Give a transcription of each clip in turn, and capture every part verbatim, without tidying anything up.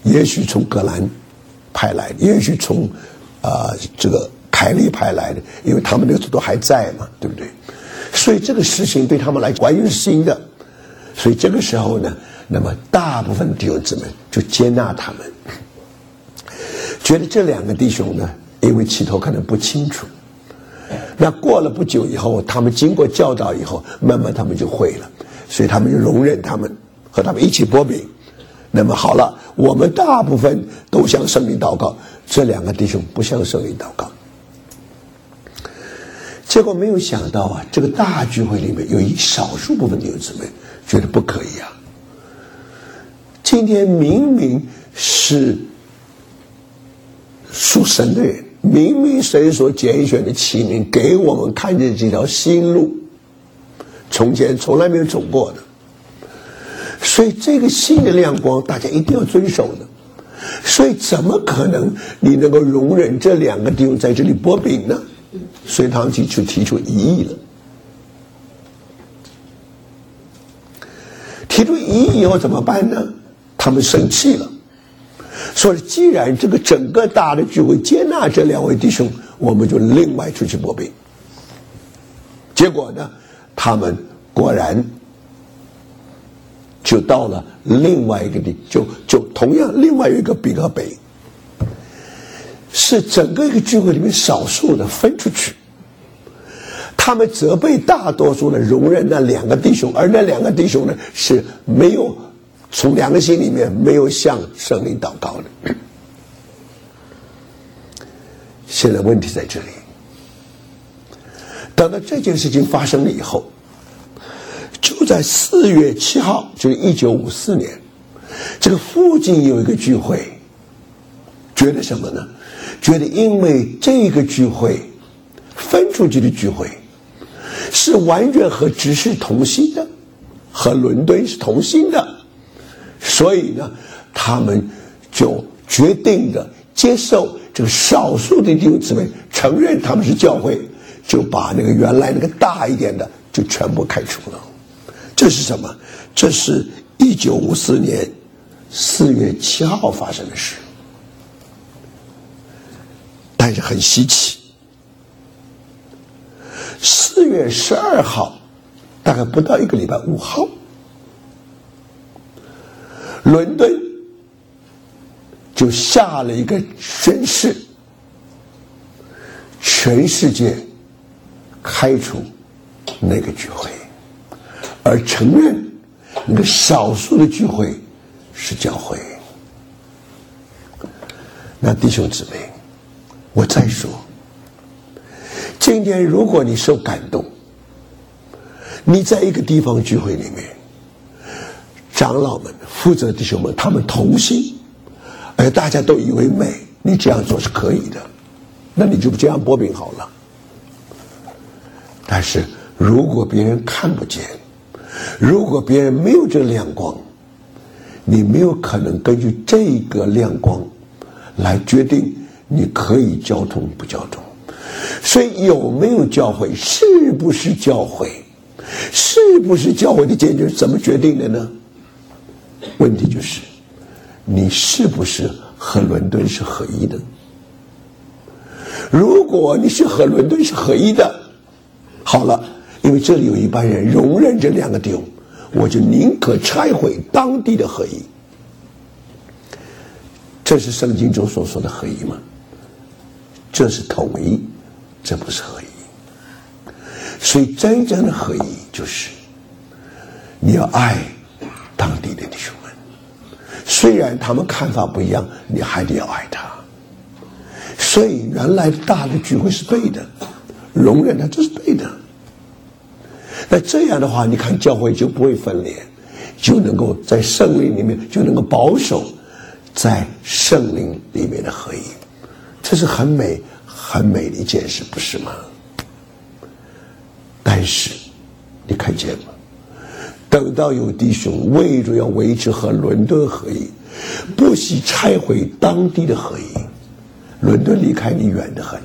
也许从荷兰派来的，也许从啊、呃、这个凯利派来的，因为他们那个时候都还在嘛，对不对？所以这个事情对他们来讲完全是新的，所以这个时候呢，那么大部分弟兄姊妹就接纳他们，觉得这两个弟兄呢，因为起头可能不清楚，那过了不久以后，他们经过教导以后，慢慢他们就会了，所以他们就容忍他们，和他们一起擘饼。那么好了，我们大部分都向圣灵祷告，这两个弟兄不向圣灵祷告。结果没有想到啊，这个大聚会里面有一少数部分弟兄姊妹觉得不可以啊。今天明明是属神的人，明明神所拣选的器皿，给我们看见这条新路，从前从来没有走过的。所以这个新的亮光，大家一定要遵守的。所以怎么可能你能够容忍这两个弟兄在这里擘饼呢？所以他们就提出异议了。提出异议以后怎么办呢？他们生气了，说既然这个整个大的聚会接纳这两位弟兄，我们就另外出去擘饼。结果呢，他们果然就到了另外一个地，就就同样另外有一个饼和杯，是整个一个聚会里面少数的分出去。他们责备大多数的容忍那两个弟兄，而那两个弟兄呢是没有从两个心里面没有向圣灵祷告的。现在问题在这里，等到这件事情发生了以后，就在四月七号，就是一九五四年，这个附近有一个聚会，觉得什么呢？觉得因为这个聚会分出去的聚会是完全和执事同心的，和伦敦是同心的，所以呢，他们就决定的接受这个少数的弟兄姊妹承认他们是教会，就把那个原来那个大一点的就全部开除了。这是什么？这是一九五四年四月七号发生的事，但是很稀奇。四月十二号，大概不到一个礼拜，五号，伦敦就下了一个宣誓，全世界开除那个聚会，而承认那个少数的聚会是教会。那弟兄姊妹，我再说，今天如果你受感动，你在一个地方聚会里面，长老们、负责弟兄们他们同心，而大家都以为美，你这样做是可以的，那你就这样擘饼好了。但是如果别人看不见，如果别人没有这亮光，你没有可能根据这个亮光来决定你可以交通不交通。所以有没有教会，是不是教会，是不是教会的解决怎么决定的呢？问题就是你是不是和伦敦是合一的。如果你是和伦敦是合一的，好了，因为这里有一般人容忍这两个弟兄，我就宁可拆毁当地的合一。这是圣经中所说的合一吗？这是统一，这不是合一。所以真正的合一就是你要爱当地的弟兄们，虽然他们看法不一样，你还得要爱他。所以原来大的聚会是对的，容忍他，这是对的。那这样的话，你看教会就不会分裂，就能够在圣灵里面，就能够保守在圣灵里面的合一。这是很美很美的一件事，不是吗？但是你看见吗？等到有弟兄为着要维持和伦敦合一，不惜拆毁当地的合一，伦敦离开你远得很，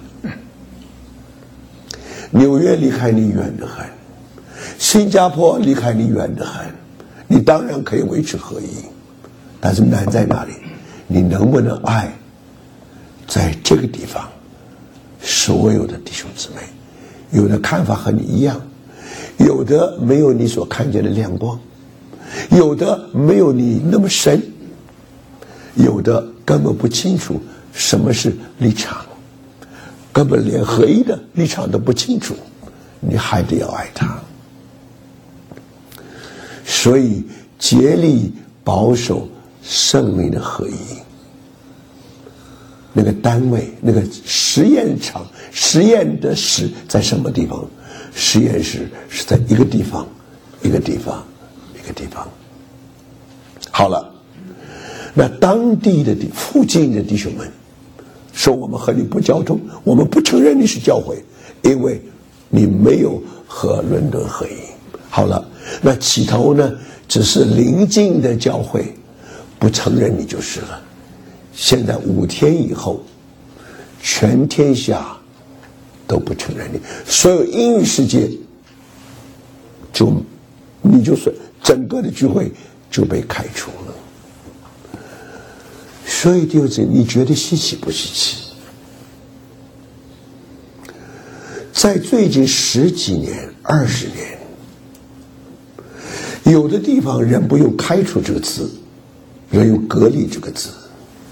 纽约离开你远得很，新加坡离开你远得很，你当然可以维持合一，但是难在哪里？ 你能不能爱在这个地方所有的弟兄姊妹？有的看法和你一样，有的没有你所看见的亮光，有的没有你那么深，有的根本不清楚什么是立场，根本连合一的立场都不清楚，你还得要爱他。所以竭力保守圣灵的合一，那个单位，那个实验场，实验的室在什么地方？实验室是在一个地方，一个地方，一个地方。好了，那当地的地附近的弟兄们说，我们和你不交通，我们不承认你是教会，因为你没有和伦敦合一。好了，那起头呢，只是邻近的教会不承认你就是了。现在五天以后，全天下都不承认你，所有英语世界就你就是整个的聚会就被开除了。所以弟兄姊妹，你觉得稀奇不稀奇？在最近十几年、二十年，有的地方人不用开除这个词，人用隔离这个字。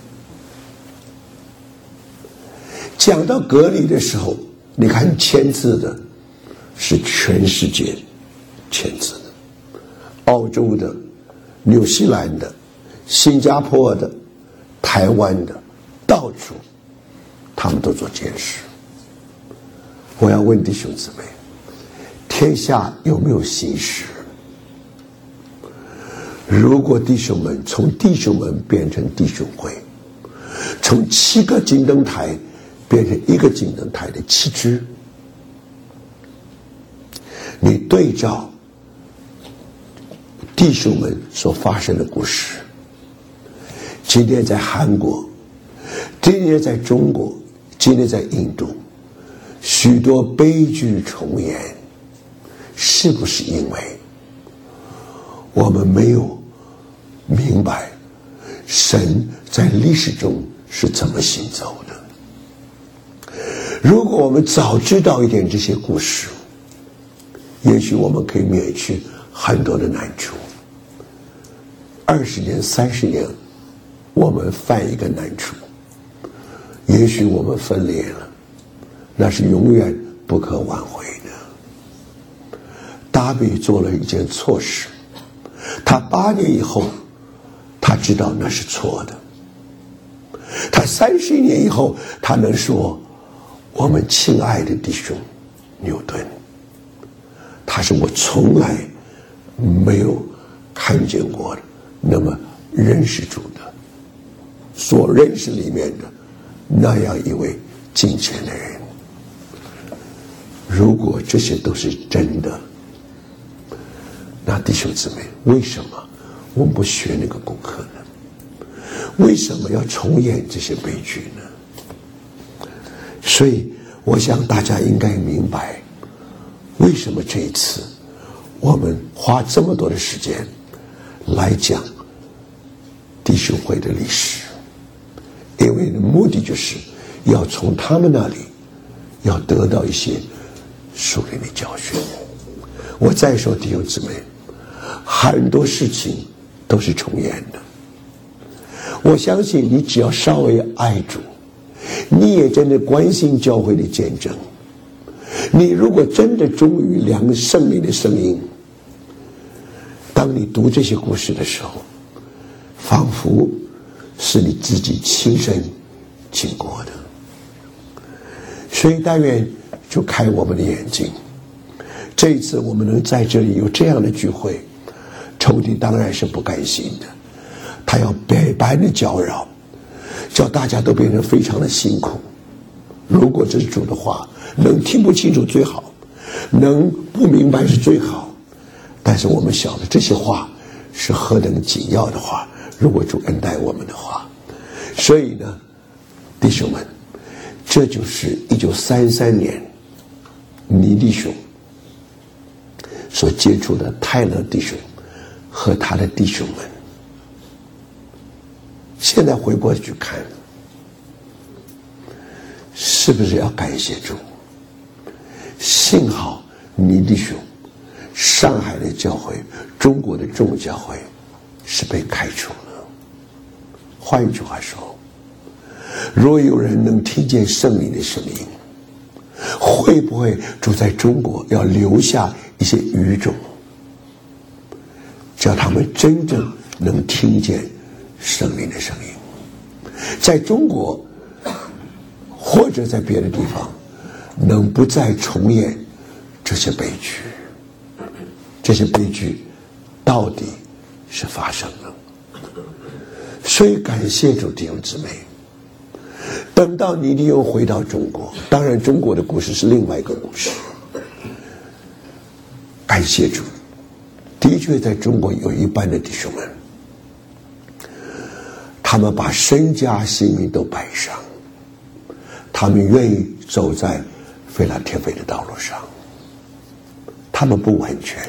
讲到隔离的时候，你看签字的是全世界签字的，澳洲的、纽西兰的、新加坡的、台湾的，到处他们都做监视。我要问弟兄姊妹，天下有没有新事？如果弟兄们从弟兄们变成弟兄会，从七个金灯台变成一个金灯台的七支，你对照弟兄们所发生的故事，今天在韩国，今天在中国，今天在印度，许多悲剧重演，是不是因为我们没有明白神在历史中是怎么行走的？如果我们早知道一点这些故事，也许我们可以免去很多的难处。二十年、三十年，我们犯一个难处，也许我们分裂了，那是永远不可挽回的。大卫做了一件错事，他八年以后，他知道那是错的。他三十年以后，他能说：“我们亲爱的弟兄牛顿，他是我从来没有看见过的那么认识主的，所认识里面的那样一位敬虔的人。”如果这些都是真的，那弟兄姊妹，为什么我们不学那个功课呢？为什么要重演这些悲剧呢？所以我想大家应该明白，为什么这一次我们花这么多的时间来讲弟兄会的历史，因为目的就是要从他们那里要得到一些属灵的教训。我再说弟兄姊妹，很多事情都是重演的。我相信你只要稍微爱主，你也真的关心教会的见证，你如果真的忠于良圣灵的声音，当你读这些故事的时候，仿佛是你自己亲身经过的。所以但愿就开我们的眼睛，这一次我们能在这里有这样的聚会，仇敌当然是不甘心的，他要百般的搅扰，叫大家都变成非常的辛苦。如果这是主的话，能听不清楚最好，能不明白是最好。但是我们晓得这些话是何等紧要的话，如果主恩待我们的话。所以呢，弟兄们，这就是一九三三年倪弟兄所接触的泰勒弟兄和他的弟兄们。 现在回过去看，是不是要感谢主？幸好你弟兄，上海的教会，中国的众教会是被开除了。换一句话说，若有人能听见圣灵的声音，会不会主在中国要留下一些语种，叫他们真正能听见圣灵的声音？在中国或者在别的地方，能不再重演这些悲剧？这些悲剧到底是发生了？所以感谢主弟兄姊妹，等到你又回到中国，当然中国的故事是另外一个故事。感谢主，的确在中国有一半的弟兄们，他们把身家性命都摆上，他们愿意走在非常天飞的道路上，他们不完全，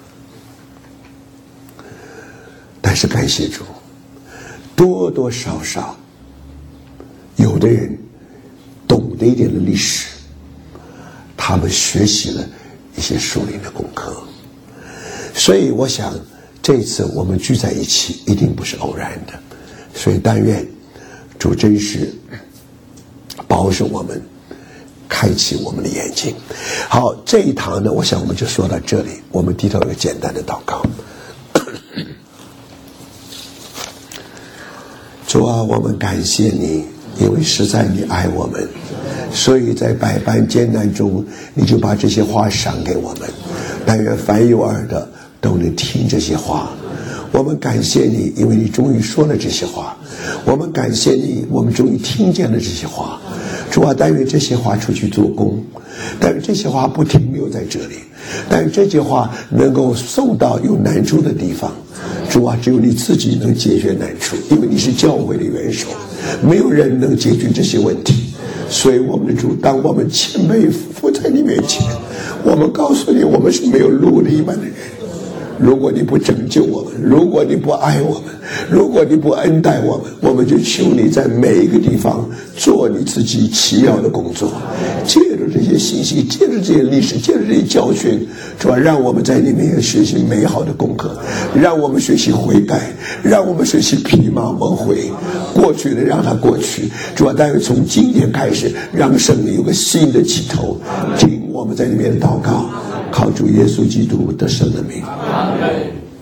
但是感谢主，多多少少有的人懂得一点的历史，他们学习了一些属灵的功课。所以我想这一次我们聚在一起一定不是偶然的，所以但愿主真是保守我们，开启我们的眼睛。好，这一堂呢，我想我们就说到这里，我们低头一个简单的祷告。主啊，我们感谢你，因为实在你爱我们，所以在百般艰难中，你就把这些话赏给我们。但愿凡有耳的都能听这些话。我们感谢你，因为你终于说了这些话。我们感谢你，我们终于听见了这些话。主啊，但愿这些话出去做工，但愿这些话不停留在这里，但愿这些话能够送到有难处的地方。主啊，只有你自己能解决难处，因为你是教会的元首，没有人能解决这些问题。所以我们的主，当我们谦卑伏在你面前，我们告诉你，我们是没有路的一般的人。如果你不拯救我们，如果你不爱我们，如果你不恩待我们，我们就求你在每一个地方做你自己奇妙的工作，借着这些信息，借着这些历史，借着这些教训，是吧？让我们在里面学习美好的功课，让我们学习悔改，让我们学习披麻蒙灰，过去的让它过去，主要但愿从今天开始，让圣灵有个新的起头。听我们在里面祷告，靠主耶稣基督得胜的名。